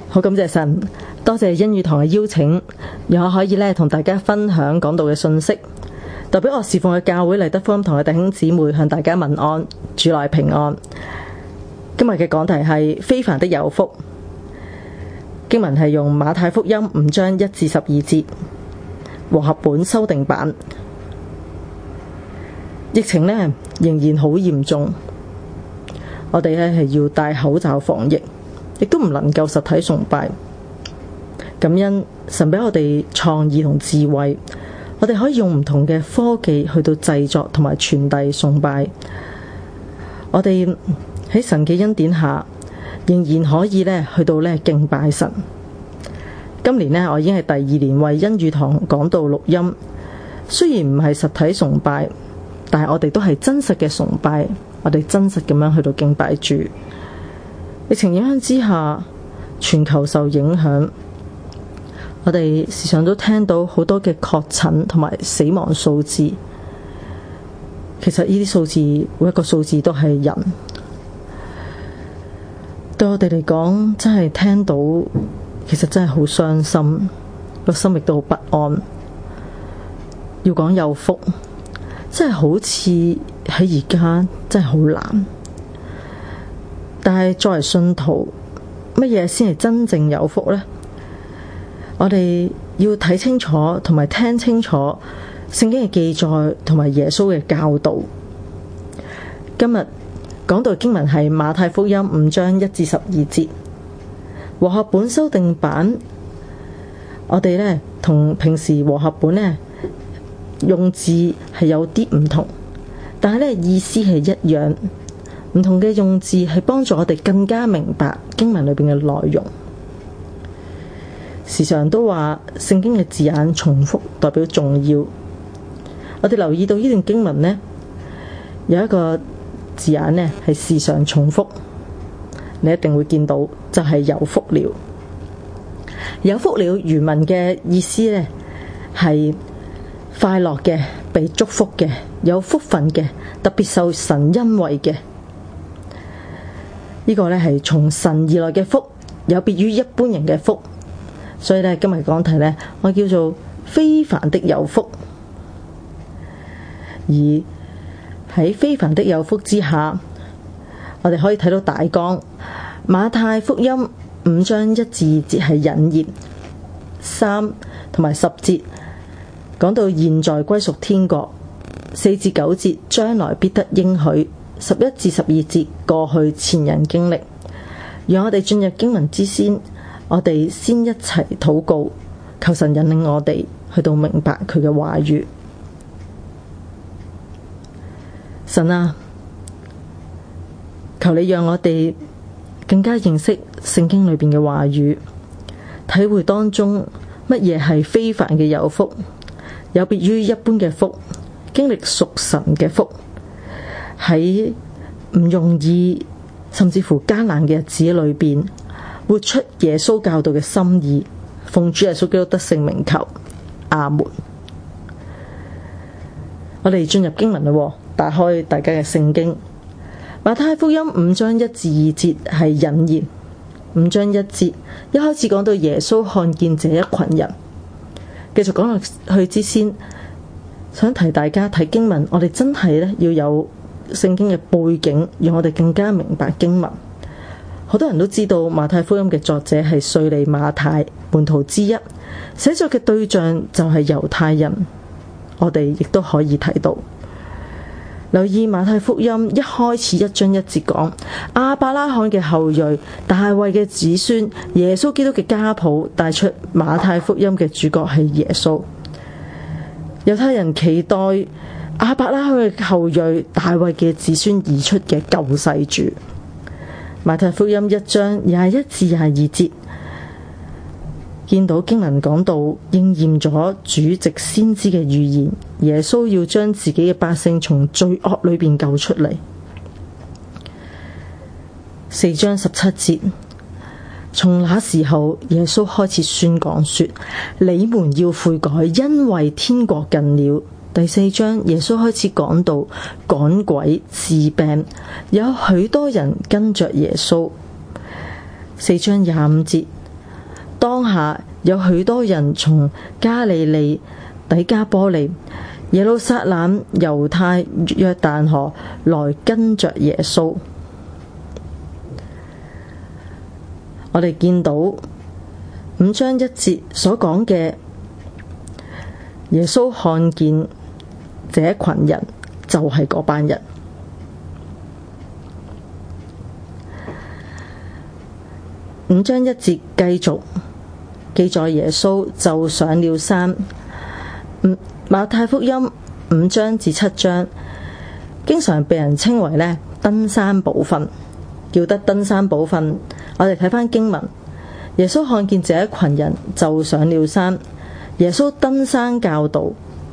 好感謝神，多謝恩語堂嘅邀請，讓我可以同大家分享講道嘅信息。代表我侍奉嘅教會麗德福音堂嘅弟兄姊妹向大家問安，主內平安。今日嘅講題係非凡的有福，經文係用馬太福音5章1至12節，和合本修訂版。疫情仍然好嚴重，我哋係要戴口罩防疫，亦都唔能夠實體崇拜。感恩神俾我哋創意同智慧，我哋可以用唔同嘅科技去到製作同埋傳遞崇拜。我哋喺神嘅恩典下，仍然可以去到敬拜神。今年我已經係第2年為恩語堂講道錄音，雖然唔係實體崇拜，但係我哋都係真實嘅崇拜，我哋真實咁樣去到敬拜主。疫情影響之下，全球受影響，我哋時常都聽到好多嘅確診同埋死亡數字。其實呢啲數字，每一個數字都係人，對我哋嚟講真係聽到，其實真係好傷心，個心亦都好不安。要講有福，真係好似喺而家真係好難。但係作為信徒，乜嘢先係真正有福呢？我哋要睇清楚同埋聽清楚聖經嘅記載同埋耶穌嘅教導。今日講到經文係馬太福音5章1至12節，和合本修訂版。我哋同平時和合本用字係有啲唔同，但係意思係一樣。唔同嘅用字係幫助我哋更加明白經文裏邊嘅內容。時常都話聖經嘅字眼重複代表重要。我哋留意到呢段經文有一個字眼係時常重複，你一定會見到，就係有福了。有福了原文嘅意思係快樂嘅、被祝福嘅、有福分嘅、特別受神恩惠嘅。呢個係從神而來嘅福，有別於一般人嘅福。所以今日講題我叫做非凡的有福。而喺非凡的有福之下，我哋可以睇到大綱。馬太福音5章1至2節係引言，3同埋10節講到現在歸屬天國，4至9節將來必得應許，11至12節過去前人經歷。讓我哋進入經文之先，我哋先一齊禱告，求神引領我哋去到明白佢嘅話語。神啊，求你讓我哋更加認識聖經裏邊嘅話語，體會當中乜嘢係非凡嘅有福，有別於一般嘅福，經歷屬神嘅福，喺唔容易甚至乎艱難嘅日子裏邊，活出耶穌教導嘅心意。奉主耶穌基督得聖名求，阿門。我哋進入經文啦，打開大家嘅聖經。馬太福音5章1至2節係引言。5章1節一開始講到耶穌看見這一群人。繼續講落去之先，想提大家睇經文，我哋真係要有聖經嘅背景，讓我哋更加明白經文。好多人都知道馬太福音嘅作者係稅吏馬太，門徒之一，寫作嘅對象就係猶太人。我哋亦都可以睇到，留意馬太福音一開始1章1節講亞伯拉罕嘅後裔、大衛嘅子孫、耶穌基督嘅家譜，帶出馬太福音嘅主角係耶穌。猶太人期待亞伯拉罕嘅後裔、大衛嘅子孫而出嘅救世主。馬太福音1章21至22節見到經文講到應驗咗主藉先知嘅預言，耶穌要將自己嘅百姓從罪惡裏邊救出嚟。4章17節，從那時候耶穌開始宣講說，你們要悔改，因為天國近了。第4章耶穌開始講到趕鬼治病，有許多人跟着耶穌。4章25節， 當下有許多人從加利利、底加波利、耶路撒冷、猶太、約旦河來跟着耶穌。我哋見到5章1節所講嘅耶穌看見這群人，就係嗰班人。5章1節繼續記載耶穌就上了山。馬太福音5章至7章經常被人稱為登山寶訓，叫得登山寶訓。我哋睇返經文，耶穌看見這一群人就上了山。耶穌登山教導。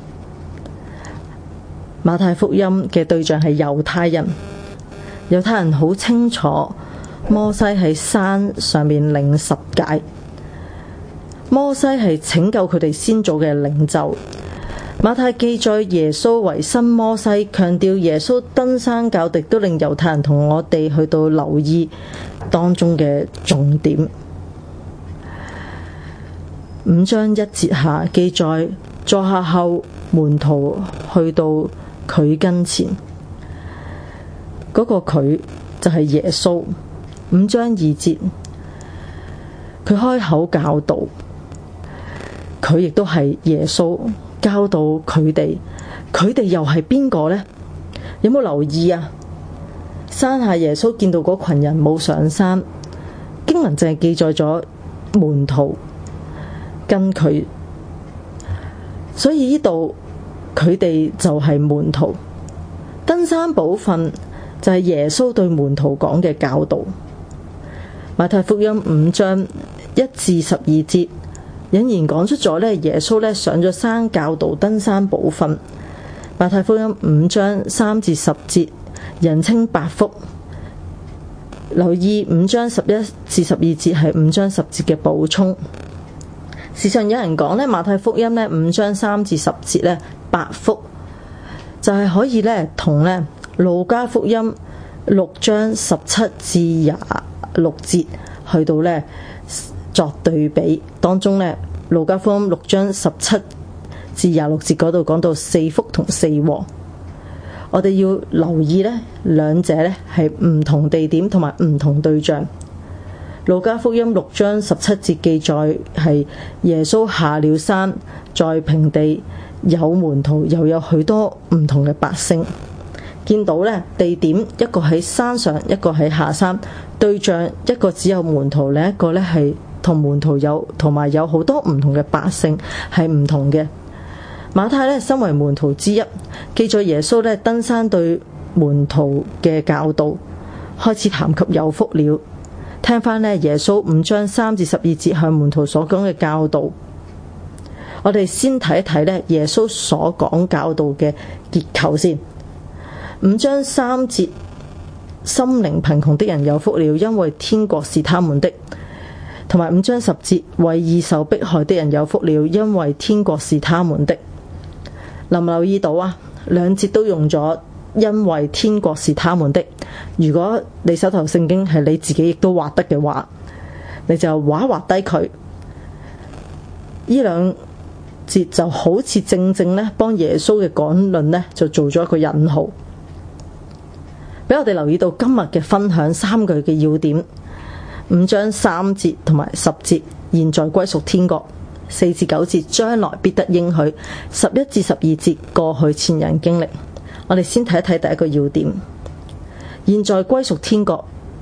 馬太福音嘅對象係猶太人，猶太人好清楚摩西喺山上面領十誡，摩西係拯救佢哋先祖嘅領袖。馬太記載耶穌為新摩西，強調耶穌登山教導都令猶太人同我哋去到留意當中嘅重點。5章1節下記載，坐下後門徒去到佢跟前，嗰個佢就係耶穌。5章2節，佢開口教導，佢亦都係耶穌教導佢哋又係邊個呢？有冇留意啊？山下耶穌見到嗰群人冇上山，經文淨係記載咗門徒跟佢，所以呢度佢哋就係門徒。登山寶訓就係耶穌對門徒講嘅教導。馬太福音5章1至12節隱然講出咗耶穌上咗山教導登山寶訓。馬太福音5章3至10節人稱八福。留意5章11至12節係5章10節嘅補充。時常有人講馬太福音5章3至10節八福就係可以同路加福音6章17至26節去到作對比。當中路加福音6章17至26節嗰度講到四福同四禍。我哋要留意兩者係唔同地點同埋唔同對象。路加福音6章17節記載係耶穌下了山，在平地有門徒，又有許多唔同嘅百姓。見到地點一個喺山上，一個喺下山，對象一個只有門徒，另一個係同門徒同埋有好多唔同嘅百姓係唔同嘅。馬太身為門徒之一，記載耶穌登山對門徒嘅教導，開始談及有福了。聽翻耶穌5章3至12節向門徒所講嘅教導。我哋先睇一睇耶穌所講教導嘅結構先。5章3節，心靈貧窮的人有福了，因為天國是他們的。同埋5章10節，為義受迫害的人有福了，因為天國是他們的。留唔留意到啊？兩節都用咗因為天國是他們的。如果你手頭聖經係你自己亦都畫得嘅話，你就畫低佢。呢兩節就好似正幫耶穌嘅講論就做咗一個引號，俾我哋留意到今日嘅分享3句嘅要點。5章3節同埋10節，現在歸屬天國。4至9節，將來必得應許。11至12節，過去前人經歷。我哋先睇一睇第一個要點，現在歸屬天國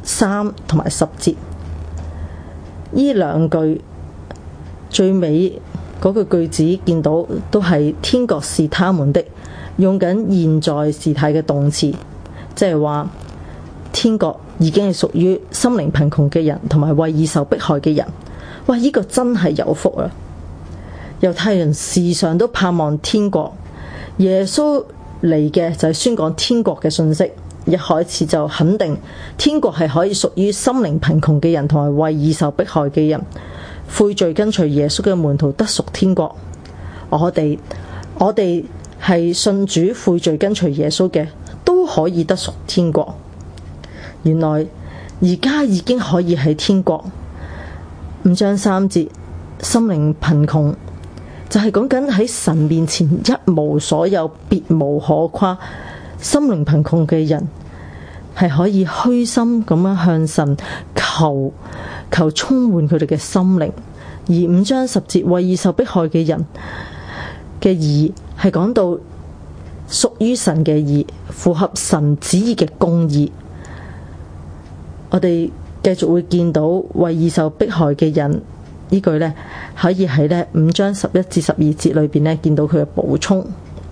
3同埋10節。呢兩句最尾嗰個句子見到都係天國是他們的，用緊現在時態嘅動詞，即係話天國已經係屬於心靈貧窮嘅人同埋為義受迫害嘅人。哇！呢個真係有福啊！猶太人時常都盼望天國，耶穌嚟嘅就係宣講天國嘅信息。一開始就肯定天國係可以屬於心靈貧窮嘅人同埋為義受迫害嘅人。悔罪跟隨耶穌嘅門徒得屬天國。我哋係信主悔罪跟隨耶穌嘅都可以得屬天國。原來而家已經可以喺天國， 5章3節，心靈貧窮就係講緊喺神面前一無所有，別無可誇。心靈貧窮嘅人係可以虛心咁樣向神求充滿佢哋嘅心靈。而5章10節，為義受迫害嘅人嘅義係講到屬於神嘅義，符合神旨意嘅公義。我哋繼續會見到為義受迫害嘅人呢句呢，可以喺呢5章11至12節裏邊呢見到佢嘅補充。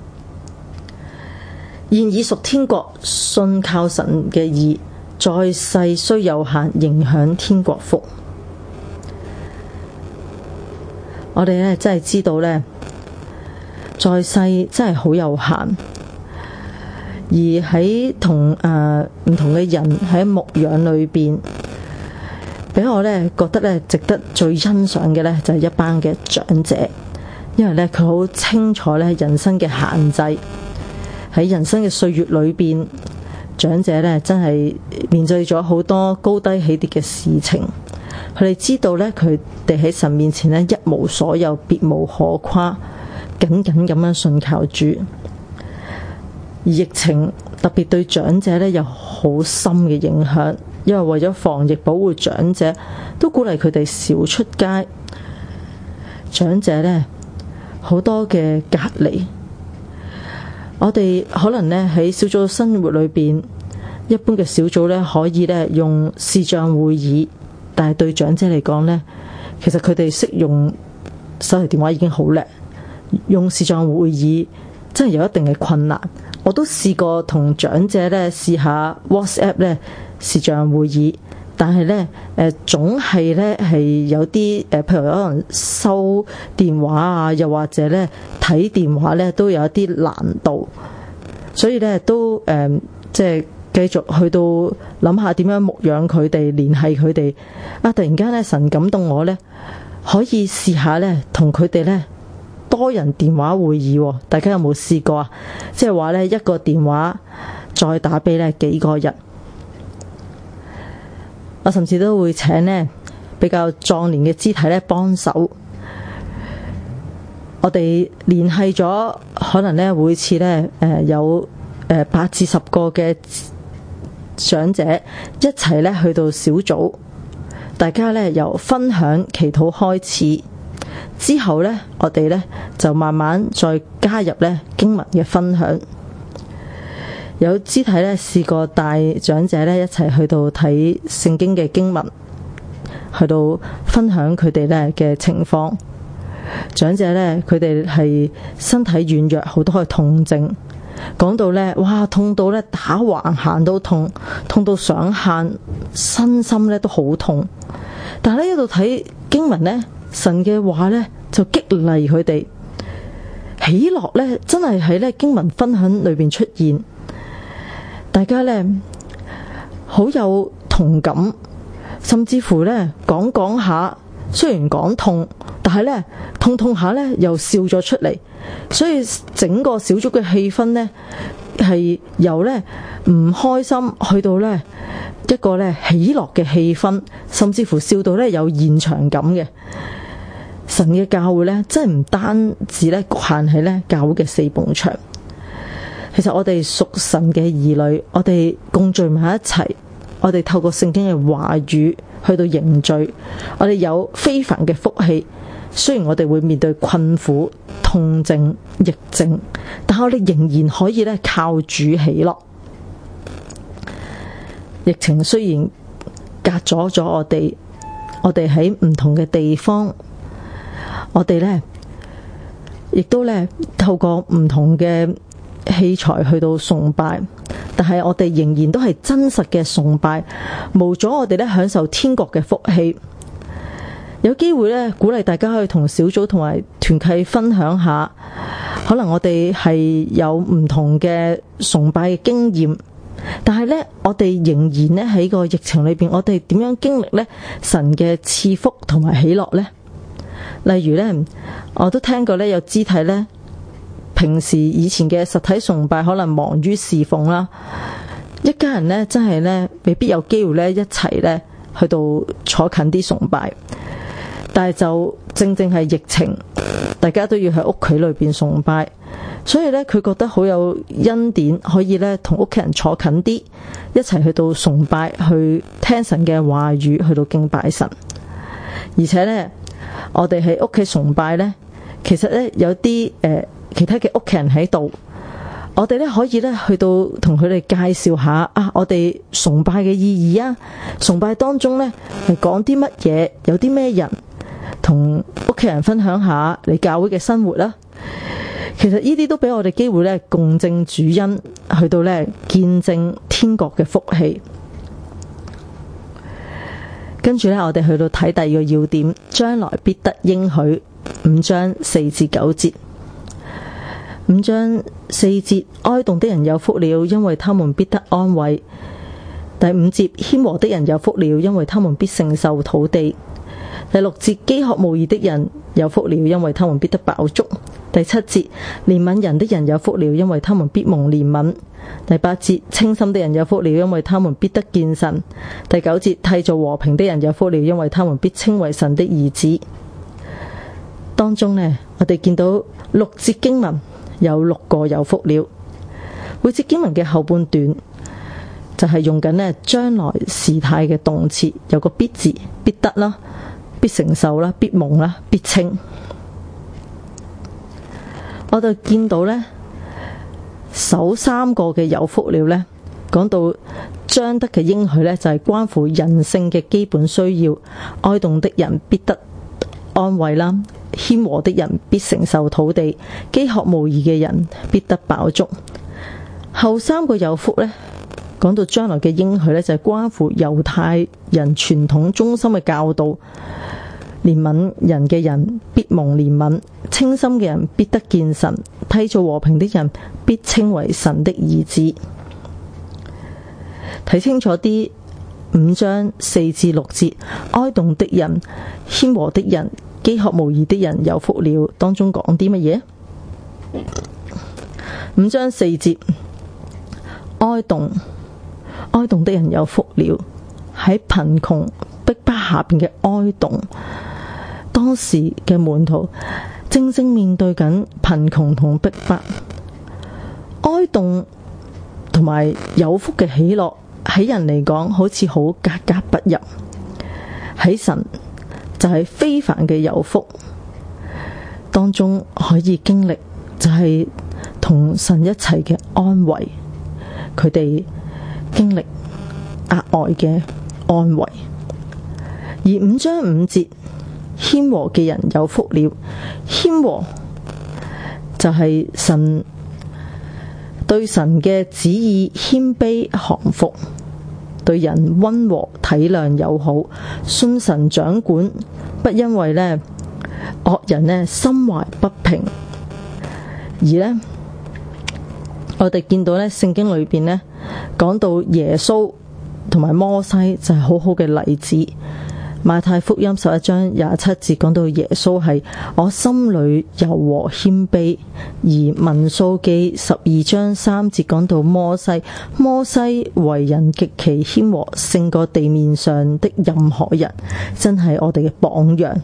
現已屬天國，信靠神嘅義，在世雖有限，仍享天國福。我哋呢真係知道呢，在世真係好有限，而喺同唔同嘅人喺牧養裏邊，俾我呢覺得呢值得最欣賞嘅呢，就係一班嘅長者，因為呢，佢好清楚呢人生嘅限制。喺人生嘅歲月裏邊，長者呢真係面對咗好多高低起跌嘅事情。佢哋知道呢，佢哋喺神面前呢一無所有，別無可誇，緊緊咁樣信靠主。而疫情特別對長者呢有好深嘅影響，因為為咗防疫保護長者，都鼓勵佢哋少出街。長者呢好多嘅隔離。我哋可能呢喺小組生活裏邊，一般嘅小組呢可以呢用視像會議，但係對長者嚟講呢，其實佢哋識用手提電話已經好叻，用視像會議真係有一定嘅困難。我都試過同長者呢試下 WhatsApp 呢視像會議，但係呢總係呢係有啲譬如可能收電話啊，又或者呢睇電話呢都有一啲難度，所以呢都即係繼續去到諗下點樣牧養佢哋，聯繫佢哋。突然間呢神感動我呢，可以試下呢同佢哋呢多人電話會議。大家有冇試過啊？即係話呢一個電話再打俾呢幾個人。我甚至都會請呢比較壯年嘅肢體呢幫手。我哋聯繫咗，可能呢每次呢有8至10個嘅長者一齊呢去到小組，大家呢由分享祈禱開始，之後呢我哋呢就慢慢再加入呢經文嘅分享。有肢體呢試過帶長者呢一齊去到睇聖經嘅經文，去到分享佢哋呢嘅情況。長者呢，佢哋係身體軟弱，好多嘅痛症，講到呢，哇，痛到呢打橫行都痛，痛到想喊，身心呢都好痛。但係呢一度睇經文呢，神嘅話呢就激勵佢哋，喜樂呢真係喺呢經文分享裏邊出現。大家呢好有同感，甚至乎呢講下，雖然講痛，但係呢痛下呢又笑咗出嚟，所以整個小組嘅氣氛呢係由呢唔開心去到呢一個呢喜樂嘅氣氛，甚至乎笑到呢有現場感嘅。神嘅教會呢真係唔單止呢局限喺呢教會嘅4埲牆。其實我哋屬神嘅兒女，我哋共聚埋一齊，我哋透過聖經嘅話語去到凝聚，我哋有非凡嘅福氣。雖然我哋會面對困苦、痛症、疫症，但係我哋仍然可以咧靠主喜樂。疫情雖然隔咗我哋喺唔同嘅地方，我哋咧亦都咧透過唔同嘅器材去到崇拜，但係我哋仍然都係真實嘅崇拜，無阻我哋咧享受天國嘅福氣。有機會咧鼓勵大家去同小組同埋團契分享下，可能我哋係有唔同嘅崇拜嘅經驗，但係咧我哋仍然咧喺個疫情裏邊，我哋點樣經歷咧神嘅賜福同埋喜樂呢？例如咧，我都聽過咧有肢體咧，平時以前嘅實體崇拜可能忙於侍奉啦，一家人咧真係咧未必有機會咧一齊咧去到坐近啲崇拜。 但係就正係疫情，大家都要喺屋企裏邊崇拜，所以咧佢覺得好有恩典，可以咧同屋企人坐近啲，一齊去到崇拜，去聽神嘅話語，去到敬拜神。而且咧，我哋喺屋企崇拜咧，其實咧有啲其他嘅屋企人喺度，我哋咧可以咧去到同佢哋介紹下啊，我哋崇拜嘅意義啊，崇拜當中咧係講啲乜嘢，有啲咩人，同屋企人分享下你教會嘅生活啦。其實呢啲都俾我哋機會咧共證主恩，去到咧見證天國嘅福氣。跟住咧，我哋去到睇第二個要點，將來必得應許，5章4至9節。5章4節，哀慟的人有福了，因為他們必得安慰。第5節，謙和的人有福了，因為他們必承受土地。第6節，飢渴慕義的人有福了，因為他們必得飽足。第7節，憐憫人的人有福了，因為他們必蒙憐憫。第8節，清心的人有福了，因為他們必得見神。第9節，締造和平的人有福了，因為他們必稱為神的兒子。當中呢，我哋見到6節經文有6個有福了。每節經文嘅後半段就係用緊呢將來時態嘅動詞，有個必字，必得啦，必承受啦，必蒙啦，必稱。我就見到呢首3個嘅有福了呢，講到將得嘅應許呢，就係關乎人性嘅基本需要。哀慟的人必得安慰啦，謙和的人必承受土地，飢渴慕義嘅人必得飽足。後3個有福呢，講到將來嘅應許呢，就係關乎猶太人傳統中心嘅教導。憐憫人嘅人必蒙憐憫，清心嘅人必得見神，締造和平的人必稱為神的兒子。睇清楚啲，5章4至6節，哀慟的人、謙和的人、飢渴慕義的人有福了。當中講啲乜嘢？5章4節，哀慟的人有福了。喺貧窮逼迫下邊嘅哀慟，當時嘅門徒正面對緊貧窮同逼迫，哀慟同埋有福嘅喜樂喺人嚟講好似好格格不入，喺神就係非凡嘅有福，當中可以經歷就係同神一齊嘅安慰，佢哋經歷額外嘅安慰。而5章5節，謙和嘅人有福了。謙和就係神對神嘅旨意謙卑降服，對人溫和體諒友好，信神掌管，不因為呢惡人呢心懷不平。而呢我哋見到呢聖經裏邊呢講到耶穌同埋摩西就係好好嘅例子。馬太福音11章27節講到耶穌係我心裏柔和謙卑，而民數記12章3節講到摩西為人極其謙和，勝過地面上的任何人，真係我哋嘅榜樣。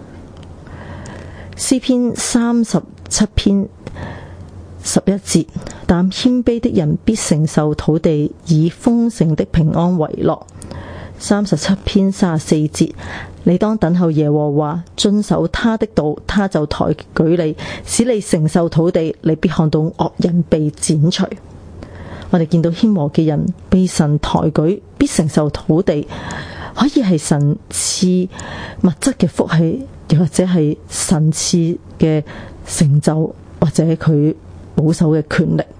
詩篇37篇11節，但謙卑的人必承受土地，以豐盛的平安為樂。37篇34節，你當等候耶和華，遵守他的道，他就抬舉你，使你承受土地，你必看到惡人被剪除。我哋見到謙和嘅人被神抬舉，必承受土地，可以係神賜物質嘅福氣，又或者係神賜嘅成就，或者佢保守嘅權力。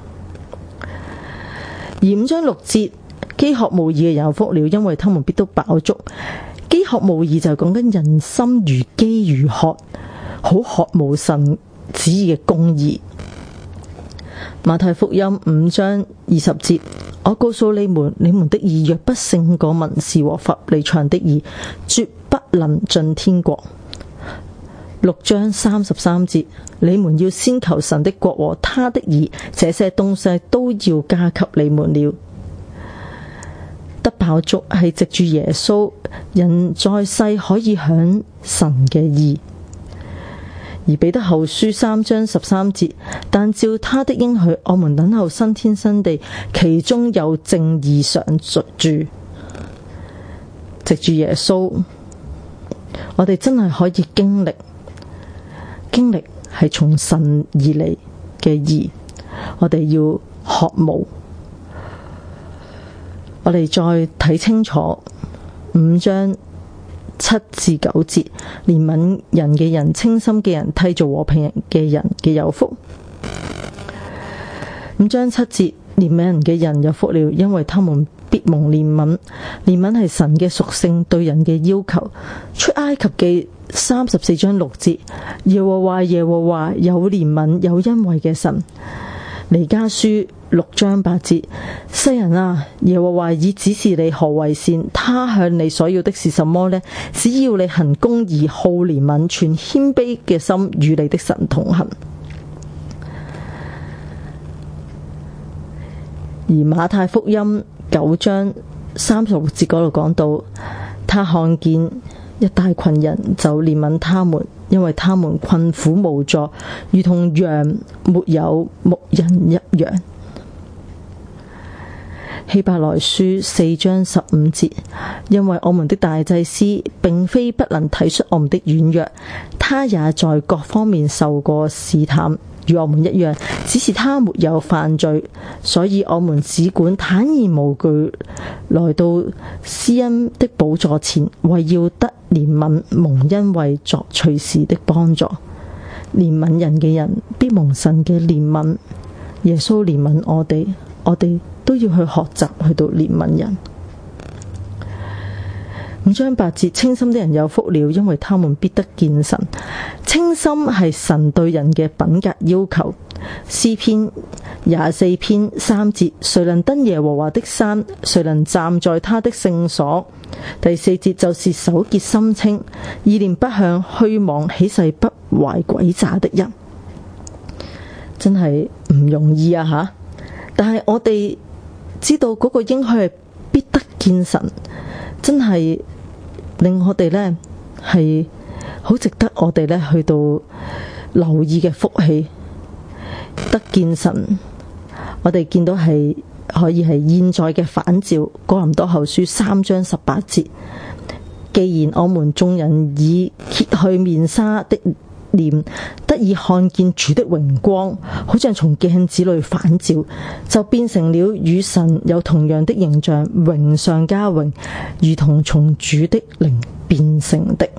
而5章6節，飢渴慕義嘅人有福了，因為他們必都飽足。飢渴慕義就係講緊人心如飢如渴，好渴慕神旨意嘅公義。馬太福音5章20節，我告訴你們，你們的義若不勝過文士和法利賽人的義，絕不能進天國。6章33節，你們要先求神的國和他的義，這些東西都要加給你們了。 得飽足，係藉住耶穌，人在世可以享神嘅義。而彼得後書3章13節，但照他的應許，我們等候新天新地，其中有正義常住。藉住耶穌，我哋真係可以經歷係從神而嚟嘅義，我哋要渴慕。我哋再睇清楚5章7至9節，憐憫人嘅人、清心嘅人、締造和平人嘅人嘅有福。5章7節，憐憫人嘅人有福了，因為他們必蒙憐憫。憐憫係神嘅屬性對人嘅要求。出埃及記34章6節，耶和華有憐憫有恩惠嘅神。彌迦書6章8節，世人啊，耶和華已指示你何為善，他向你所要的是什麼呢？只要你行公義、好憐憫、存謙卑嘅心，與你的神同行。而馬太福音9章36節嗰度講到，他看見一大群人，就憐憫他們，因為他們困苦無助，如同羊沒有牧人一樣。希伯來書4章15節，因為我們的大祭司並非不能體恤我們的軟弱，他也在各方面受過試探，與我們一樣，只是他沒有犯罪，所以我們只管坦然無懼來到施恩的寶座前，為要得憐憫，蒙恩惠，作隨時的幫助。憐憫人嘅人必蒙神嘅憐憫。耶穌憐憫我哋，我哋都要去學習去到憐憫人。5章8節，清心的人有福了，因為他們必得見神。清心係神對人嘅品格要求。詩篇24篇3節，誰能登耶和華的山？誰能站在他的聖所？第4節，就是手潔心清，意念不向虛妄，起誓不懷詭詐的人。真係唔容易啊吓！但係我哋知道嗰個應許係必得見神，真係令我哋呢係好值得我哋呢去到留意嘅福氣。得見神，我哋見到係可以係現在嘅反照。哥林多後書3章18節，既然我們眾人已揭去面紗的臉，得以看見主的榮光，好像從鏡子裏反照，就變成了與神有同樣的形象，榮上加榮，如同從主的靈變成的。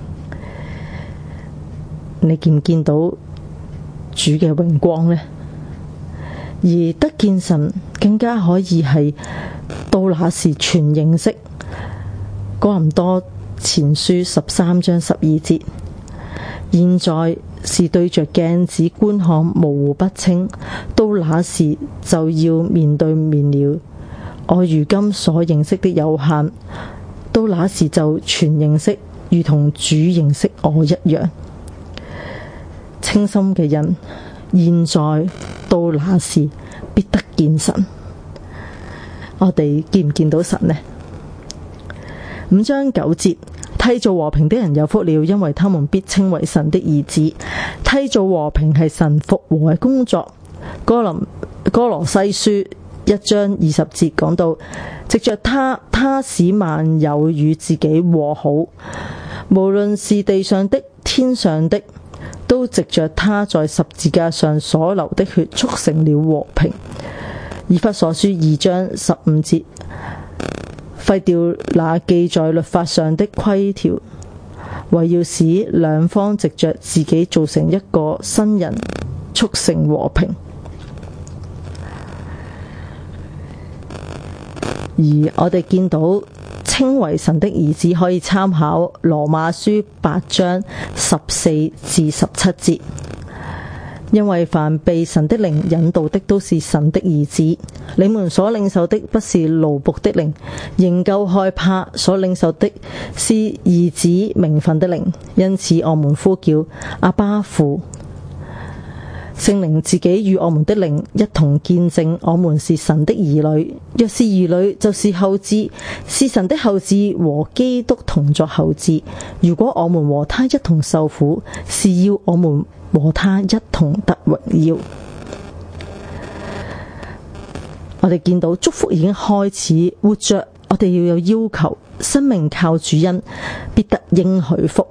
你見唔見到主嘅榮光呢？而得見神更加可以係到那時全認識。哥林多前書13章12節，現在是對着鏡子觀看模糊不清，到那時就要面對面了。我如今所認識的有限，到那時就全認識，如同主認識我一樣。清心嘅人，現在到那時必得見神。我哋見唔見到神呢？5章9節，締造和平的人有福了，因為他們必稱為神的兒子。締造和平係神復和嘅工作。哥羅西書1章20節講到，藉着他使萬有與自己和好，無論是地上的、天上的，都藉着他在十字架上所流的血，促成了和平。以弗所書2章15節，廢掉那記在律法上的規條，為要使兩方藉着自己造成一個新人，促成和平。而我哋見到稱為神的兒子，可以參考羅馬書8章14至17節，因為凡被神的靈引導的，都是神的兒子。你們所領受的不是奴僕的靈，仍舊害怕；所領受的是兒子名分的靈。因此我們呼叫阿爸父。 聖靈自己與我們的靈一同見證，我們是神的兒女。若是兒女，就是後嗣，是神的後嗣，和基督同作後嗣。如果我們和他一同受苦，是要我們和他一同得榮耀。我哋見到祝福已經開始，活着我哋要有要求，生命靠主恩，必得應許福。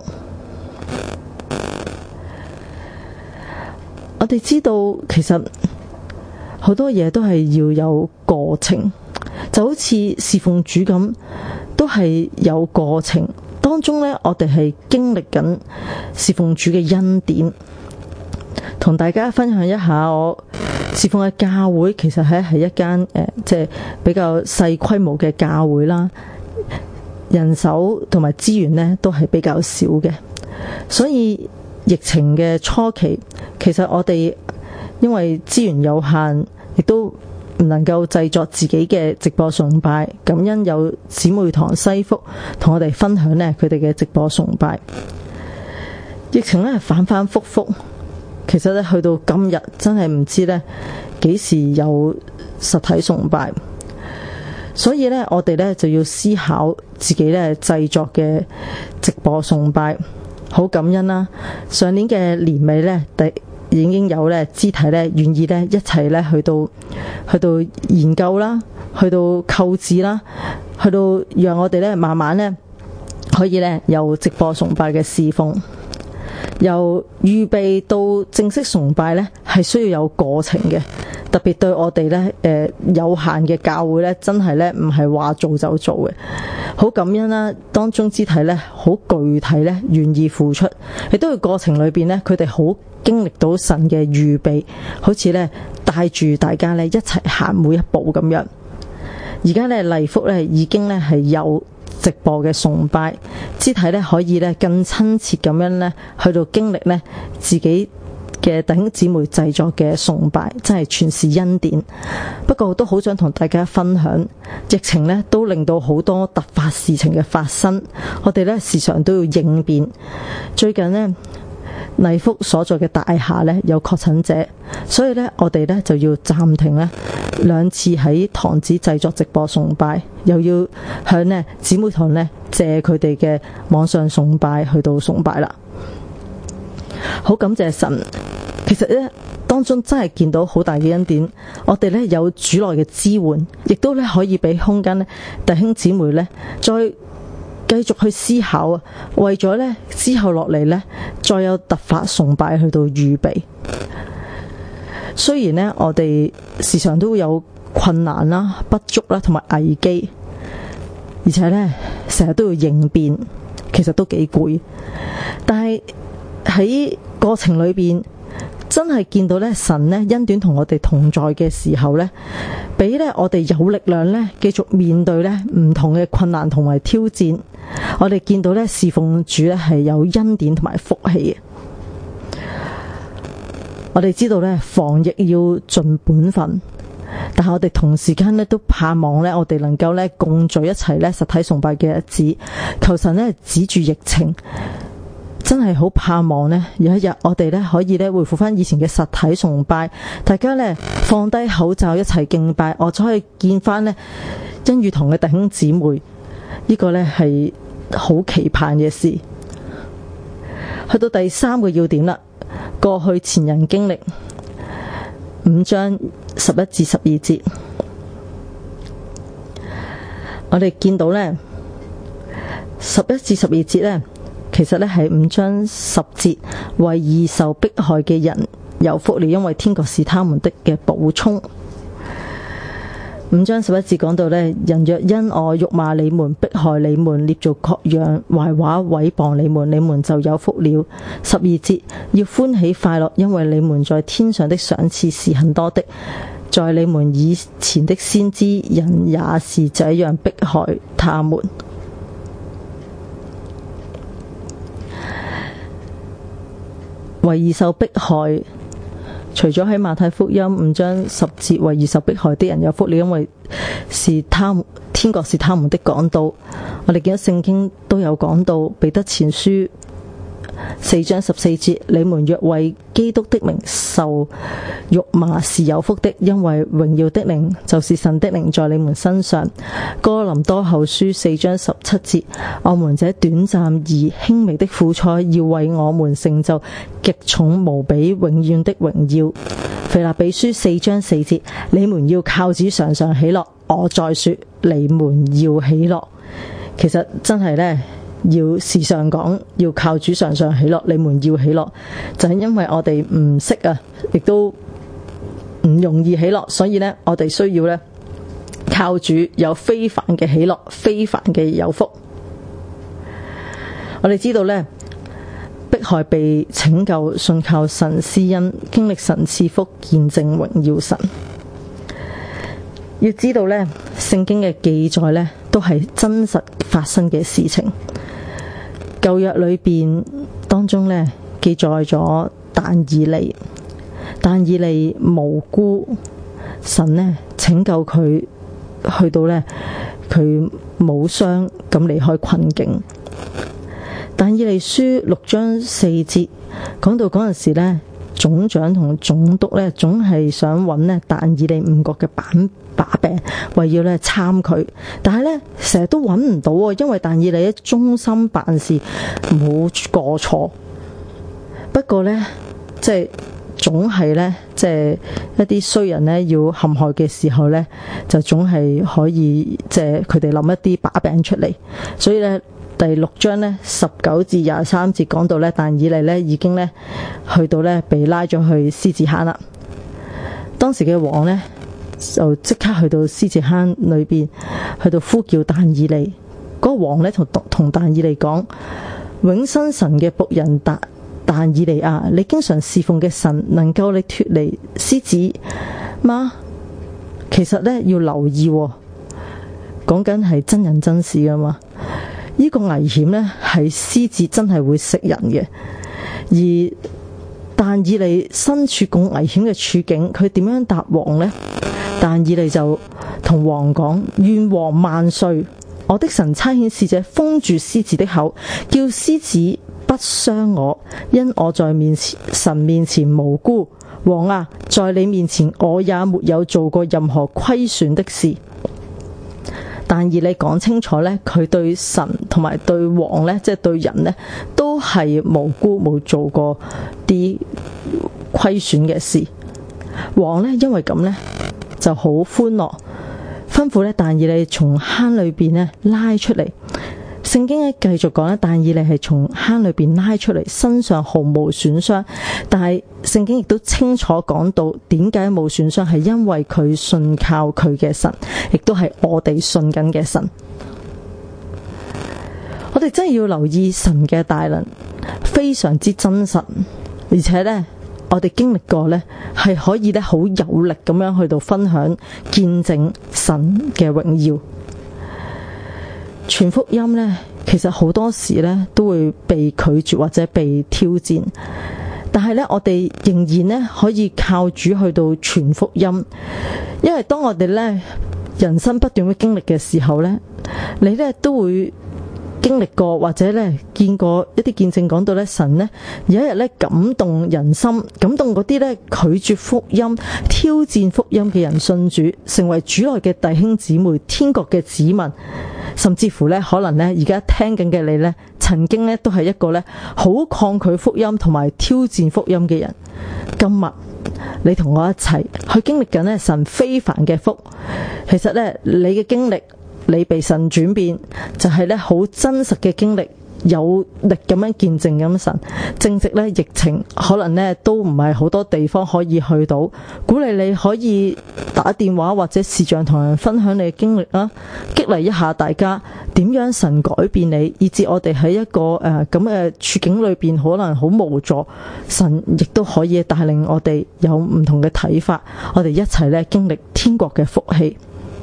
我哋知道其實好多嘢都係要有過程，就好似侍奉主咁，都係有過程。當中呢，我哋係經歷緊侍奉主嘅恩典。同大家分享一下，我侍奉嘅教會其實係一間即係比較細規模嘅教會啦，人手同埋資源呢都係比較少嘅，所以疫情嘅初期，其實我哋因為資源有限，亦都唔能夠製作自己嘅直播崇拜。感恩有姊妹堂西福同我哋分享呢佢哋嘅直播崇拜。疫情呢反反复复，其實呢去到今日真係唔知呢幾時有實體崇拜，所以呢我哋呢就要思考自己呢製作嘅直播崇拜。好感恩啦！上年嘅年尾呢，已經有呢肢體呢願意呢一齊呢去到研究啦，去到構置啦，去到讓我哋呢慢慢呢可以呢有直播崇拜嘅侍奉。由預備到正式崇拜呢係需要有過程嘅，特別對我哋呢有限嘅教會呢，真係呢唔係話做就做嘅。好感恩啦，當中肢體呢好具體呢願意付出，亦都係過程裏邊呢，佢哋好經歷到神嘅預備，好似呢帶住大家呢一齊行每一步咁樣。而家呢麗福呢已經呢係有直播嘅崇拜，肢體呢可以呢更親切咁樣呢去到經歷呢自己嘅弟兄姊妹製作嘅崇拜，真係全是恩典。不過都好想同大家分享，疫情呢都令到好多突發事情嘅發生，我哋呢時常都要應變。最近呢麗福所在嘅大廈呢有確診者，所以呢我哋呢就要暫停呢2次喺堂子製作直播崇拜，又要向呢姊妹堂呢借佢哋嘅網上崇拜去到崇拜啦。好感謝神，其實呢當中真係見到好大嘅恩典，我哋呢有主內嘅支援，亦都呢可以俾空間呢弟兄姊妹呢再繼續去思考啊，為咗呢之後落嚟呢再有突發崇拜去到預備。雖然呢我哋時常都會有困難啦、不足啦同埋危機，而且呢成日都要應變，其實都幾攰。但係喺過程裏邊，真係見到呢神呢恩典同我哋同在嘅時候呢，俾呢我哋有力量呢繼續面對呢唔同嘅困難同埋挑戰。我哋見到呢侍奉主呢係有恩典同埋福氣嘅。我哋知道呢防疫要盡本分，但係我哋同時間呢都盼望呢我哋能夠呢共聚一齊呢實體崇拜嘅日子。求神呢止住疫情，真係好盼望呢有一日我哋呢可以呢恢復翻以前嘅實體崇拜，大家呢放低口罩一齊敬拜，我就可以見翻呢恩與堂嘅弟兄姊妹。呢個呢係好期盼嘅事。去到第3個要點啦，過去前人經歷5章11至12節，我哋見到呢11至12節呢，其實呢係5章10節，為義受迫害嘅人有福了，因為天國是他們的嘅補充。5章11節講到呢，人若因我辱罵你們、迫害你們、捏造各樣壞話毀謗你們，你們就有福了。12節，要歡喜快樂，因為你們在天上的賞賜是很多的。在你們以前的先知人也是這樣迫害他們。為義受迫害，除咗喺馬太福音5章10節為義受迫害的人有福了，因為是天國是他們的講道。我哋見到聖經都有講到，彼得前書 4章14節，你們若為基督的名受辱罵是有福的，因為榮耀的靈就是神的靈在你們身上。哥林多後書4章17節，我們這短暫而輕微的苦菜，要為我們成就極重無比永遠的榮耀。腓立比書4章4節，你們要靠主常常喜樂。我再說，你們要喜樂。其實真係呢，要時常講，要靠主常常喜樂。你們要喜樂，就係因為我哋唔識啊，亦都唔容易喜樂，所以呢，我哋需要呢，靠主有非凡嘅喜樂，非凡嘅有福。我哋知道呢，迫害被拯救，信靠神施恩，經歷神賜福，見證榮耀神。要知道呢，聖經嘅記載呢，都係真實發生嘅事情。舊約裏邊當中呢，記載咗但以利無辜，神呢拯救佢，去到呢，佢冇傷咁離開困境。但以利書6章4節講到嗰陣時呢，總長同總督呢，總係想揾呢但以利誤國嘅把柄，為要呢參佢，但係呢，成日都揾唔到喎，因為但以利忠心辦事，冇過錯。不過呢，即係總係呢，即係一啲衰人呢要陷害嘅時候呢，就總係可以即係佢哋諗一啲把柄出嚟。所以呢，第6章呢19至23節講到呢，但以利呢已經呢去到呢被拉咗去獅子坑啦。當時嘅王呢，就即刻去到獅子坑裏邊，去到呼叫但以利。嗰個王呢同但以利講：永生神嘅僕人但以利啊，你經常侍奉嘅神能夠你脫離獅子嗎？其實呢，要留意喎，講緊係真人真事噶嘛。呢個危險呢，係獅子真係會食人嘅，而但以利身處咁危險嘅處境，佢點樣答王呢？但以利就同王講：願王萬歲！我的神差遣使者封住獅子的口，叫獅子不傷我，因我在神面前無辜。王啊，在你面前我也沒有做過任何虧損的事。但以利講清楚呢，佢對神同埋對王呢，即係對人呢，都係無辜，冇做過啲虧損嘅事。王呢，因為咁呢，就好歡樂，吩咐呢但以利從坑裏邊呢拉出嚟。聖經呢繼續講呢，但以利係從坑裏邊拉出嚟，身上毫無損傷。但係聖經亦都清楚講到點解冇損傷，係因為佢信靠佢嘅神，亦都係我哋信緊嘅神。我哋真係要留意神嘅大能，非常之真實，而且呢，我哋經歷過呢，係可以呢好有力咁樣去到分享見證神嘅榮耀。傳福音呢，其實好多時呢都會被拒絕或者被挑戰，但係呢，我哋仍然呢可以靠主去到傳福音，因為當我哋呢人生不斷會經歷嘅時候呢，你呢都會經歷過或者呢見過一啲見證，講到呢神呢有一日呢感動人心，感動嗰啲呢拒絕福音、挑戰福音嘅人信主，成為主內嘅弟兄姊妹、天國嘅子民，甚至乎呢可能呢而家聽緊嘅你呢，曾經呢都係一個呢好抗拒福音同埋挑戰福音嘅人。今日你同我一齊去經歷緊呢神非凡嘅福，其實呢你嘅經歷，你被神轉變，就係咧好真實嘅經歷，有力咁樣見證咁神。正值咧疫情，可能咧都唔係好多地方可以去到，鼓勵你可以打電話或者視像同人分享你嘅經歷啦，激勵一下大家點樣神改變你，以至我哋喺一個咁嘅處境裏邊可能好無助，神亦都可以帶領我哋有唔同嘅睇法，我哋一齊咧經歷天國嘅福氣。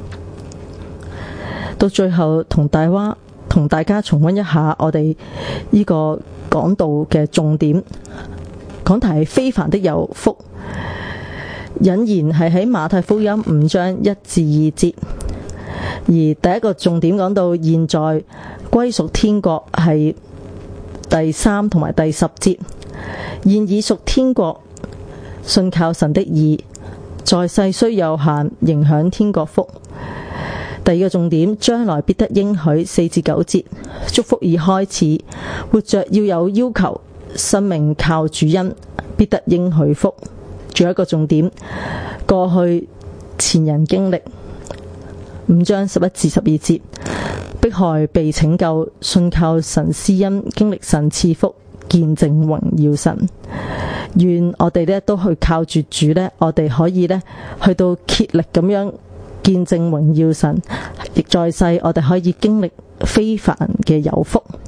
到最後同大家重溫一下我哋呢個講道嘅重點，講題係非凡的有福，引言係喺馬太福音5章1至2節，而第一個重點講到現在歸屬天國係第3同埋第10節。現已屬天國，信靠神的義，在世雖有限，仍享天國福。第二個重點，將來必得應許，4至9節。祝福已開始，活着要有要求，生命靠主恩，必得應許福。仲有一個重點，過去前人經歷，5章11至12節。迫害被拯救，信靠神施恩，經歷神賜福，見證榮耀神。願我哋咧都去靠住主咧，我哋可以咧去到竭力咁樣見證榮耀神，亦在世我哋可以經歷非凡嘅有福。